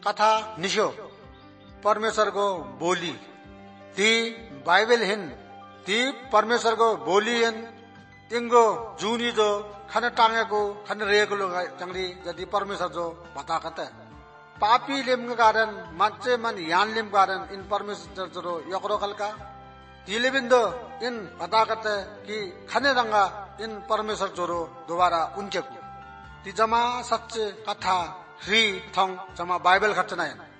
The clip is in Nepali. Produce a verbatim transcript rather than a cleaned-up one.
कथा निस्यो परमेश्वरको बोली ती बाइबल हिन् ती परमेश्वरको बोली हिन् तिनको जुनी जो खन टाँगेको खन रहेको लोग चंगली यदि परमेश्वर जो बता कते पापी लिम के कारण मच्चे मन यान लिम कारण इन परमेश्वर जो यकरो कलका तिले बिंदु इन बता कते कि खने रंगा इन परमेश्वर जोरो दोबारा उनके को ती जमा सच्चे कथा ह्री थंग जमा बाइबल खर्चना